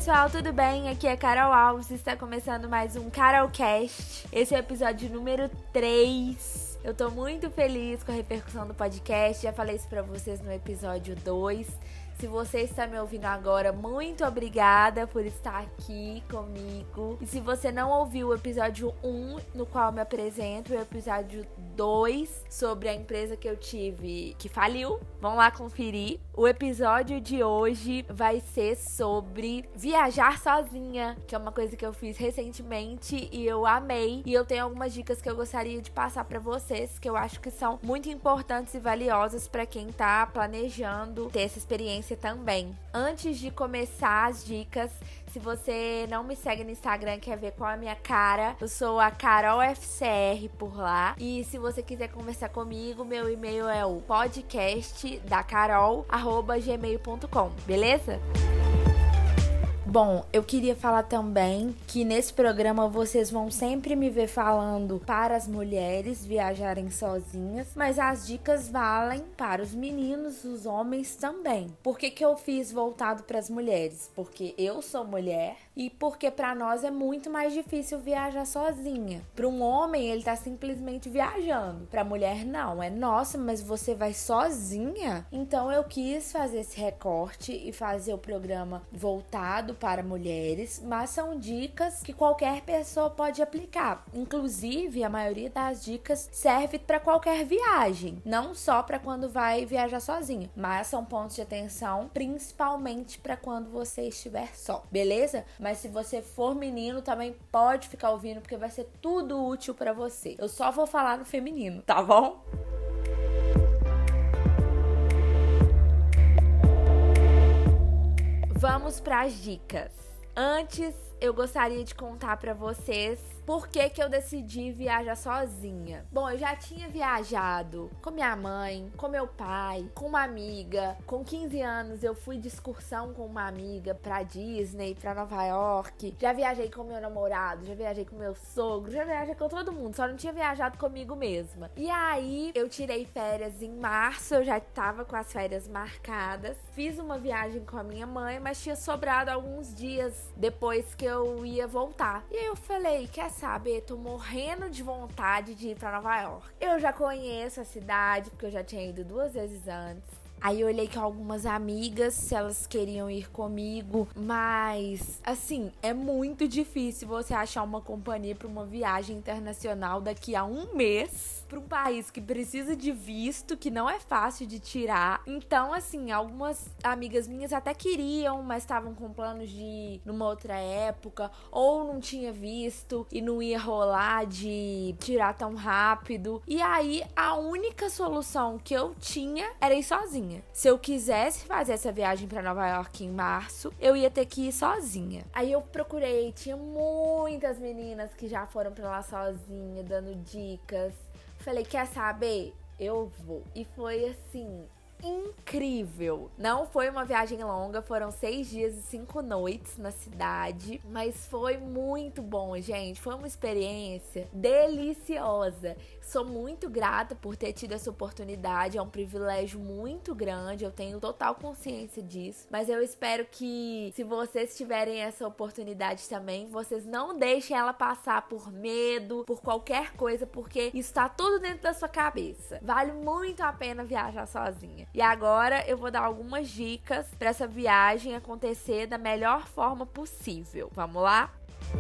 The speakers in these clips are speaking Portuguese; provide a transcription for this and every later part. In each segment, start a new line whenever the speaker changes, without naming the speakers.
pessoal, tudo bem? Aqui é Carol Alves, está começando mais um Carolcast. Esse é o episódio número 3. Eu tô muito feliz com a repercussão do podcast, já falei isso pra vocês no episódio 2. Se você está me ouvindo agora, muito obrigada por estar aqui comigo. E se você não ouviu o episódio 1, no qual eu me apresento, o episódio 2, sobre a empresa que eu tive que faliu, vão lá conferir. O episódio de hoje vai ser sobre viajar sozinha, que é uma coisa que eu fiz recentemente e eu amei. E eu tenho algumas dicas que eu gostaria de passar pra vocês, que eu acho que são muito importantes e valiosas pra quem tá planejando ter essa experiência também. Antes de começar as dicas, se você não me segue no Instagram, quer ver qual é a minha cara, eu sou a Carol FCR por lá. E se você quiser conversar comigo, meu e-mail é o podcastdacarol@gmail.com, beleza? Bom, eu queria falar também que nesse programa vocês vão sempre me ver falando para as mulheres viajarem sozinhas, mas as dicas valem para os meninos, os homens também. Por que eu fiz voltado para as mulheres? Porque eu sou mulher e porque para nós é muito mais difícil viajar sozinha. Para um homem, ele tá simplesmente viajando. Para a mulher, não. É nossa, mas você vai sozinha? Então eu quis fazer esse recorte e fazer o programa voltado para mulheres, mas são dicas que qualquer pessoa pode aplicar. Inclusive, a maioria das dicas serve para qualquer viagem, não só para quando vai viajar sozinho, mas são pontos de atenção principalmente para quando você estiver só, beleza? Mas se você for menino, também pode ficar ouvindo, porque vai ser tudo útil para você. Eu só vou falar no feminino, tá bom? Vamos para as dicas. Antes, eu gostaria de contar para vocês por que eu decidi viajar sozinha. Bom, eu já tinha viajado com minha mãe, com meu pai, com uma amiga. Com 15 anos eu fui de excursão com uma amiga pra Disney, pra Nova York. Já viajei com meu namorado, já viajei com meu sogro, já viajei com todo mundo, só não tinha viajado comigo mesma. E aí, eu tirei férias em março, eu já tava com as férias marcadas. Fiz uma viagem com a minha mãe, mas tinha sobrado alguns dias depois que eu ia voltar. E aí eu falei, quer saber, tô morrendo de vontade de ir pra Nova York. Eu já conheço a cidade, porque eu já tinha ido 2 vezes antes. Aí eu olhei com algumas amigas se elas queriam ir comigo, mas assim, é muito difícil você achar uma companhia para uma viagem internacional daqui a 1 mês para um país que precisa de visto, que não é fácil de tirar. Então, assim, algumas amigas minhas até queriam, mas estavam com planos de ir numa outra época, ou não tinha visto e não ia rolar de tirar tão rápido. E aí, a única solução que eu tinha era ir sozinha. Se eu quisesse fazer essa viagem pra Nova York em março, eu ia ter que ir sozinha. Aí eu procurei, tinha muitas meninas que já foram pra lá sozinha, dando dicas. Falei, quer saber? Eu vou. E foi assim, incrível. Não foi uma viagem longa, foram 6 dias e 5 noites na cidade, mas foi muito bom, gente. Foi uma experiência deliciosa. Sou muito grata por ter tido essa oportunidade, é um privilégio muito grande, eu tenho total consciência disso, mas eu espero que, se vocês tiverem essa oportunidade também, vocês não deixem ela passar por medo, por qualquer coisa, porque isso tá tudo dentro da sua cabeça. Vale muito a pena viajar sozinha. E agora eu vou dar algumas dicas para essa viagem acontecer da melhor forma possível. Vamos lá?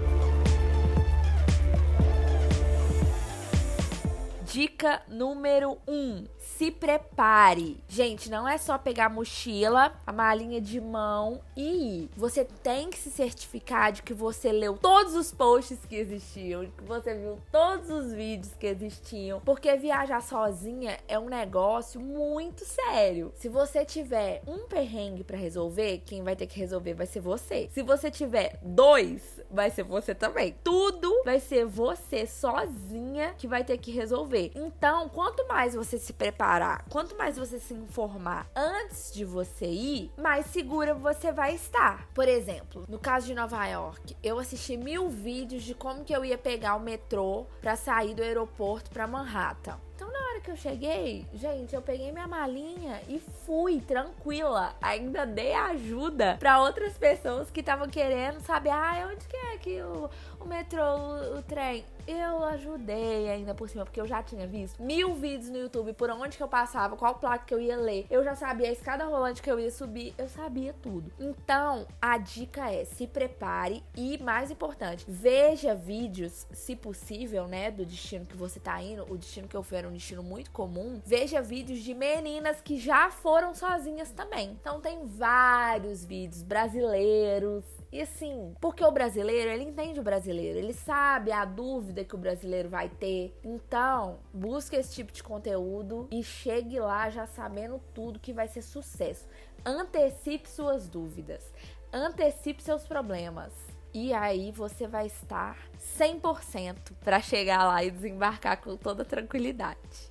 Dica número 1. Se prepare. Gente, não é só pegar a mochila, a malinha de mão e ir. Você tem que se certificar de que você leu todos os posts que existiam, que você viu todos os vídeos que existiam, porque viajar sozinha é um negócio muito sério. Se você tiver um perrengue pra resolver, quem vai ter que resolver vai ser você. Se você tiver 2, vai ser você também. Tudo vai ser você sozinha que vai ter que resolver. Então, quanto mais você se preparar, quanto mais você se informar antes de você ir, mais segura você vai estar. Por exemplo, no caso de Nova York, eu assisti 1000 vídeos de como que eu ia pegar o metrô pra sair do aeroporto pra Manhattan. Então, na hora hora que eu cheguei, gente, eu peguei minha malinha e fui tranquila. Ainda dei ajuda pra outras pessoas que estavam querendo saber, onde que é que o metrô, o trem. Eu ajudei ainda por cima, porque eu já tinha visto 1000 vídeos no YouTube por onde que eu passava, qual placa que eu ia ler. Eu já sabia a escada rolante que eu ia subir, eu sabia tudo. Então, a dica é, se prepare e, mais importante, veja vídeos, se possível, né, do destino que você tá indo. O destino que eu fui era um destino muito comum. Veja vídeos de meninas que já foram sozinhas também. Então, tem vários vídeos brasileiros. E assim, porque o brasileiro, ele entende o brasileiro, ele sabe a dúvida que o brasileiro vai ter. Então, busque esse tipo de conteúdo e chegue lá já sabendo tudo, que vai ser sucesso. Antecipe suas dúvidas, antecipe seus problemas. E aí você vai estar 100% para chegar lá e desembarcar com toda tranquilidade.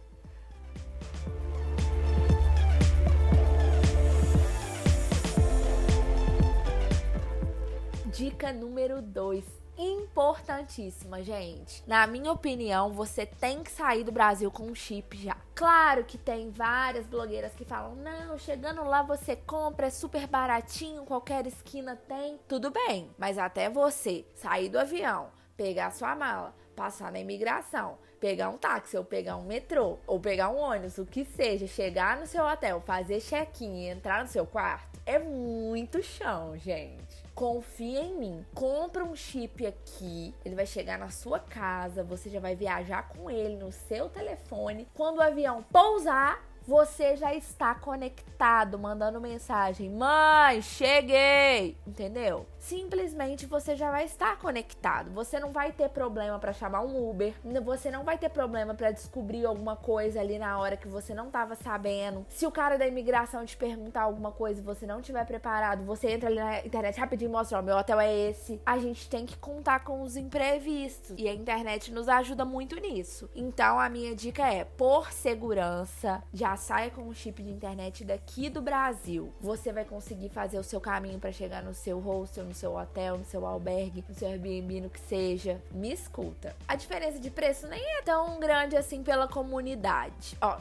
Dica número 2, importantíssima, gente. Na minha opinião, você tem que sair do Brasil com um chip já. Claro que tem várias blogueiras que falam, não, chegando lá você compra, é super baratinho, qualquer esquina tem. Tudo bem, mas até você sair do avião, pegar sua mala, passar na imigração, pegar um táxi ou pegar um metrô ou pegar um ônibus, o que seja, chegar no seu hotel, fazer check-in e entrar no seu quarto, é muito chão, gente. Confia em mim. Compra um chip aqui, ele vai chegar na sua casa, você já vai viajar com ele no seu telefone. Quando o avião pousar, você já está conectado, mandando mensagem, mãe, cheguei, entendeu? Simplesmente você já vai estar conectado. Você não vai ter problema para chamar um Uber, você não vai ter problema para descobrir alguma coisa ali na hora que você não estava sabendo. Se o cara da imigração te perguntar alguma coisa e você não estiver preparado, você entra ali na internet rapidinho e mostra, ó, meu hotel é esse. A gente tem que contar com os imprevistos e a internet nos ajuda muito nisso. Então a minha dica é, por segurança, já saia com um chip de internet daqui do Brasil. Você vai conseguir fazer o seu caminho para chegar no seu hostel, no seu hotel, no seu albergue, no seu Airbnb, no que seja. Me escuta. A diferença de preço nem é tão grande assim pela comunidade. Ó,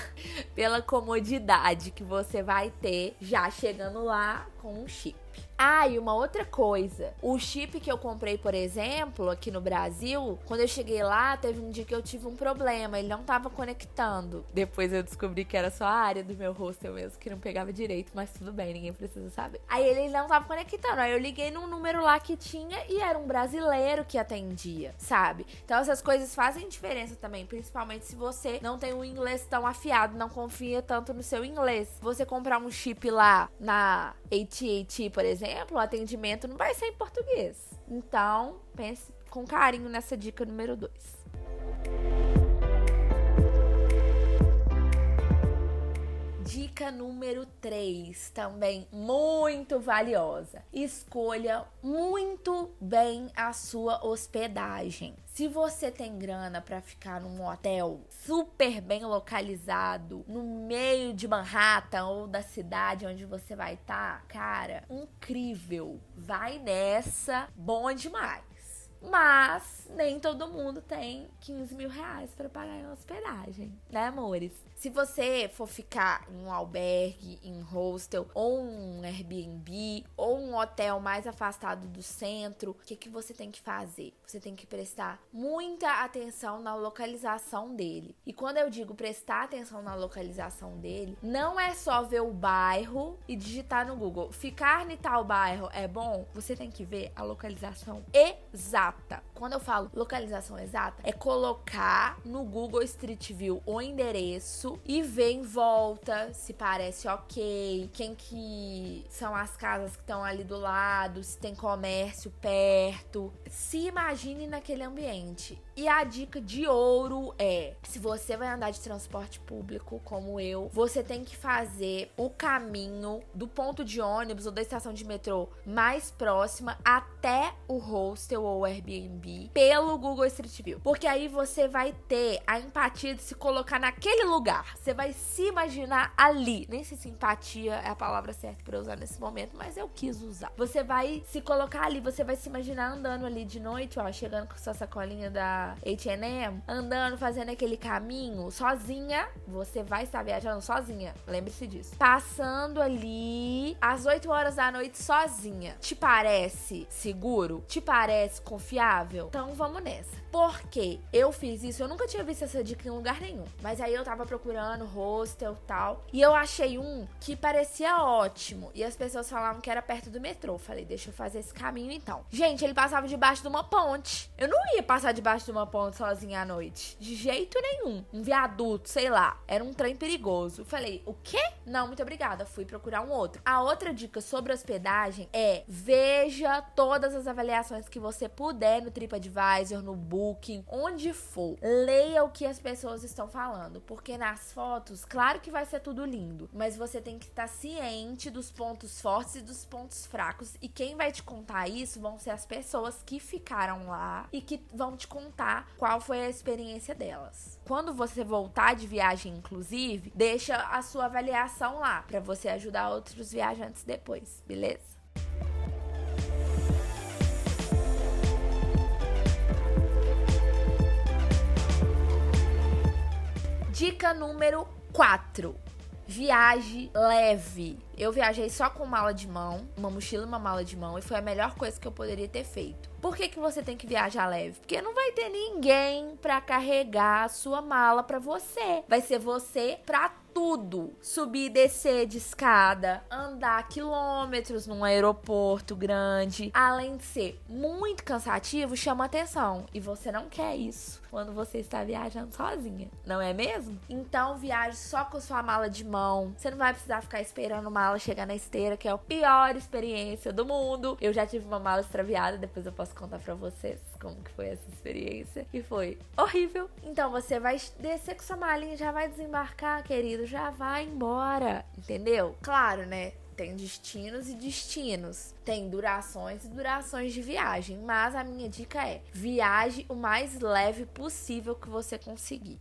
pela comodidade que você vai ter já chegando lá com um chip. E uma outra coisa, o chip que eu comprei, por exemplo, aqui no Brasil, quando eu cheguei lá, teve um dia que eu tive um problema, ele não tava conectando. Depois eu descobri que era só a área do meu hostel mesmo, que não pegava direito, mas tudo bem, ninguém precisa saber. Aí ele não tava conectando, aí eu liguei num número lá que tinha e era um brasileiro que atendia, sabe? Então essas coisas fazem diferença também, principalmente se você não tem um inglês tão afiado, não confia tanto no seu inglês. Você comprar um chip lá na AT&T, por exemplo, o atendimento não vai ser em português. Então, pense com carinho nessa dica número 2. Dica número 3, também muito valiosa. Escolha muito bem a sua hospedagem. Se você tem grana pra ficar num hotel super bem localizado, no meio de Manhattan ou da cidade onde você vai estar, cara, incrível. Vai nessa, bom demais. Mas nem todo mundo tem 15 mil reais pra pagar em hospedagem, né, amores? Se você for ficar em um albergue, em hostel, ou um Airbnb, ou um hotel mais afastado do centro, o que você tem que fazer? Você tem que prestar muita atenção na localização dele. E quando eu digo prestar atenção na localização dele, não é só ver o bairro e digitar no Google, ficar em tal bairro é bom? Você tem que ver a localização exata. Quando eu falo localização exata, é colocar no Google Street View o endereço e ver em volta se parece ok, quem que são as casas que estão ali do lado, se tem comércio perto. Se imagine naquele ambiente. E a dica de ouro é, se você vai andar de transporte público, como eu, você tem que fazer o caminho do ponto de ônibus ou da estação de metrô mais próxima até até o hostel ou Airbnb pelo Google Street View. Porque aí você vai ter a empatia de se colocar naquele lugar. Você vai se imaginar ali. Nem sei se empatia é a palavra certa pra usar nesse momento, mas eu quis usar. Você vai se colocar ali, você vai se imaginar andando ali de noite, ó, chegando com sua sacolinha da H&M, andando, fazendo aquele caminho sozinha. Você vai estar viajando sozinha, lembre-se disso. Passando ali às 8 horas da noite sozinha. Te parece seguro? Te parece confiável? Então vamos nessa. Porque eu fiz isso, eu nunca tinha visto essa dica em lugar nenhum. Mas aí eu tava procurando hostel e tal. E eu achei um que parecia ótimo. E as pessoas falavam que era perto do metrô. Falei, deixa eu fazer esse caminho então. Gente, ele passava debaixo de uma ponte. Eu não ia passar debaixo de uma ponte sozinha à noite. De jeito nenhum. Um viaduto, sei lá. Era um trem perigoso. Falei, o quê? Não, muito obrigada. Fui procurar um outro. A outra dica sobre hospedagem é: veja todas as avaliações que você puder no TripAdvisor, no Booking, onde for. Leia o que as pessoas estão falando, porque nas fotos, claro que vai ser tudo lindo, mas você tem que estar ciente dos pontos fortes e dos pontos fracos, e quem vai te contar isso vão ser as pessoas que ficaram lá e que vão te contar qual foi a experiência delas. Quando você voltar de viagem, inclusive, deixa a sua avaliação lá, pra você ajudar outros viajantes depois, beleza? Dica número 4. Viaje leve. Eu viajei só com mala de mão, uma mochila e uma mala de mão, e foi a melhor coisa que eu poderia ter feito. Por que você tem que viajar leve? Porque não vai ter ninguém pra carregar a sua mala pra você. Vai ser você pra tudo. Subir e descer de escada, andar quilômetros num aeroporto grande. Além de ser muito cansativo, chama atenção. E você não quer isso quando você está viajando sozinha, não é mesmo? Então viaje só com sua mala de mão. Você não vai precisar ficar esperando uma mala chegar na esteira, que é a pior experiência do mundo. Eu já tive uma mala extraviada, depois eu posso contar pra vocês como que foi essa experiência. E foi horrível. Então você vai descer com sua malinha, já vai desembarcar, querido, já vai embora, entendeu? Claro, né? Tem destinos e destinos. Tem durações e durações de viagem. Mas a minha dica é: viaje o mais leve possível que você conseguir.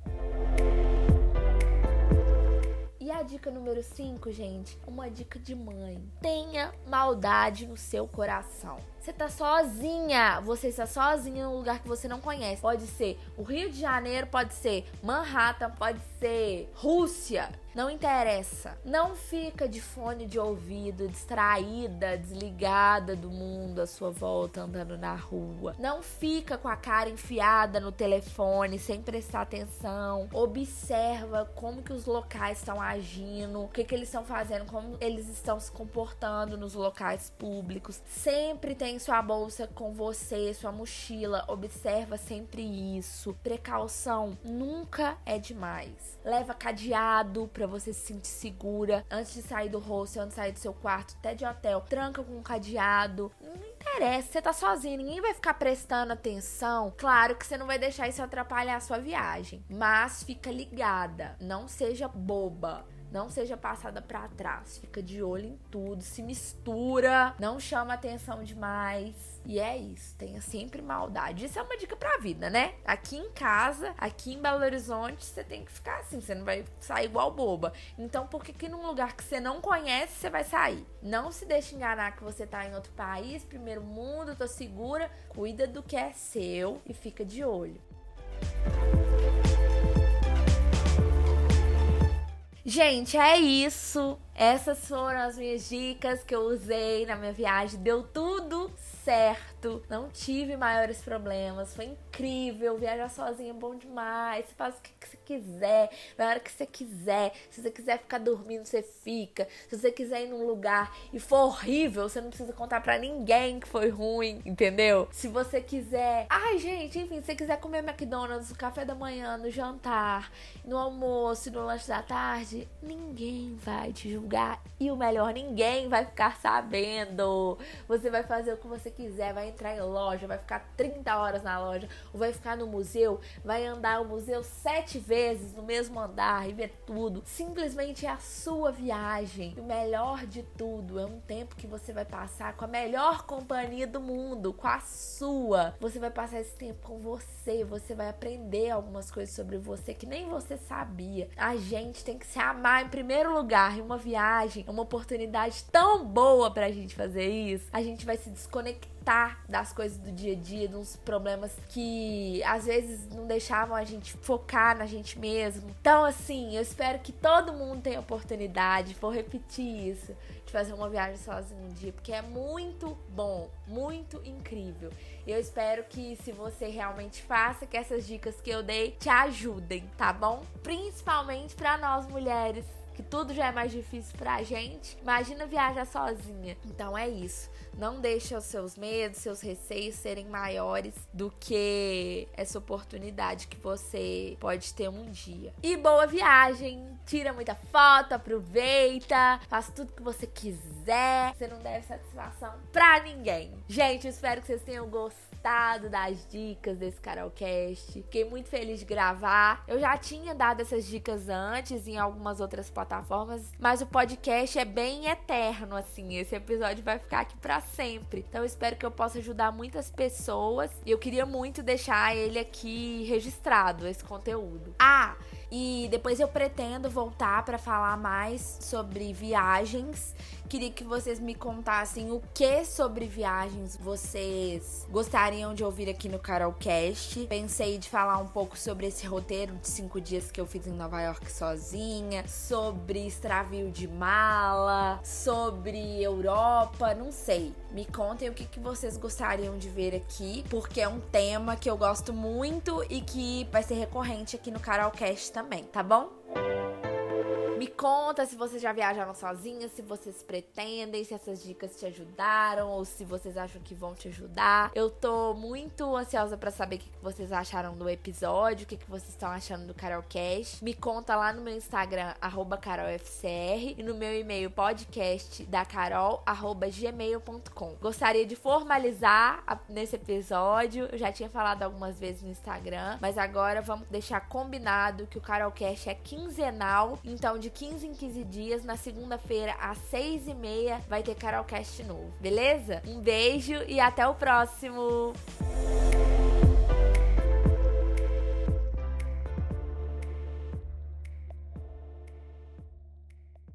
E a dica número 5, gente, uma dica de mãe. Tenha maldade no seu coração. Você tá sozinha, você está sozinha num lugar que você não conhece. Pode ser o Rio de Janeiro, pode ser Manhattan, pode ser Rússia. Não interessa. Não fica de fone de ouvido, distraída, desligada do mundo à sua volta, andando na rua. Não fica com a cara enfiada no telefone, sem prestar atenção. Observa como que os locais estão agindo, o que que eles estão fazendo, como eles estão se comportando nos locais públicos. Sempre tem sua bolsa com você, sua mochila. Observa sempre isso. Precaução nunca é demais. Leva cadeado pra você se sentir segura. Antes de sair do hostel, antes de sair do seu quarto, até de hotel, tranca com um cadeado. Não interessa, você tá sozinho, ninguém vai ficar prestando atenção. Claro que você não vai deixar isso atrapalhar a sua viagem, mas fica ligada, não seja boba. Não seja passada pra trás. Fica de olho em tudo. Se mistura. Não chama atenção demais. E é isso. Tenha sempre maldade. Isso é uma dica pra vida, né? Aqui em casa, aqui em Belo Horizonte, você tem que ficar assim. Você não vai sair igual boba. Então, por que num lugar que você não conhece, você vai sair? Não se deixe enganar que você tá em outro país, primeiro mundo, tô segura. Cuida do que é seu e fica de olho. Gente, é isso. Essas foram as minhas dicas que eu usei na minha viagem. Deu tudo certo. Não tive maiores problemas. Foi incrível. Viajar sozinha é bom demais. Você faz o que você quiser, na hora que você quiser. Se você quiser ficar dormindo, você fica. Se você quiser ir num lugar e for horrível, você não precisa contar pra ninguém que foi ruim, entendeu? Se você quiser... Ai, gente, enfim, se você quiser comer McDonald's no café da manhã, no jantar, no almoço, no lanche da tarde, ninguém vai te julgar. E o melhor, ninguém vai ficar sabendo. Você vai fazer o que você quiser, vai entrar em loja, vai ficar 30 horas na loja, ou vai ficar no museu, vai andar o museu 7 vezes no mesmo andar e ver tudo. Simplesmente é a sua viagem. E o melhor de tudo, é um tempo que você vai passar com a melhor companhia do mundo, com a sua. Você vai passar esse tempo com você vai aprender algumas coisas sobre você que nem você sabia. A gente tem que se amar em primeiro lugar, e uma viagem é uma oportunidade tão boa pra gente fazer isso. A gente vai se desconectar das coisas do dia a dia, dos problemas que às vezes não deixavam a gente focar na gente mesmo. Então, assim, eu espero que todo mundo tenha oportunidade, vou repetir isso, de fazer uma viagem sozinho um dia, porque é muito bom, muito incrível. E eu espero que, se você realmente faça, que essas dicas que eu dei te ajudem, tá bom? Principalmente pra nós mulheres, que tudo já é mais difícil pra gente. Imagina viajar sozinha. Então é isso. Não deixe os seus medos, seus receios serem maiores do que essa oportunidade que você pode ter um dia. E boa viagem! Tira muita foto, aproveita, faz tudo que você quiser. Você não deve satisfação pra ninguém. Gente, eu espero que vocês tenham gostado das dicas desse Carolcast. Fiquei muito feliz de gravar. Eu já tinha dado essas dicas antes em algumas outras plataformas, mas o podcast é bem eterno, assim. Esse episódio vai ficar aqui pra sempre. Então eu espero que eu possa ajudar muitas pessoas. E eu queria muito deixar ele aqui registrado, esse conteúdo. E depois eu pretendo voltar para falar mais sobre viagens. Queria que vocês me contassem o que sobre viagens vocês gostariam de ouvir aqui no Carolcast. Pensei de falar um pouco sobre esse roteiro de 5 dias que eu fiz em Nova York sozinha, sobre extravio de mala, sobre Europa, não sei. Me contem o que vocês gostariam de ver aqui, porque é um tema que eu gosto muito e que vai ser recorrente aqui no Carolcast também, tá bom? Me conta se vocês já viajaram sozinhas, se vocês pretendem, se essas dicas te ajudaram ou se vocês acham que vão te ajudar. Eu tô muito ansiosa pra saber o que vocês acharam do episódio, o que vocês estão achando do Carolcast. Me conta lá no meu Instagram, @carolfcr, e no meu e-mail podcastdacarol@gmail.com. Gostaria de formalizar nesse episódio. Eu já tinha falado algumas vezes no Instagram, mas agora vamos deixar combinado que o Carolcast é quinzenal, então de 15 em 15 dias, na segunda-feira às 6h30 vai ter Carolcast novo, beleza? Um beijo e até o próximo!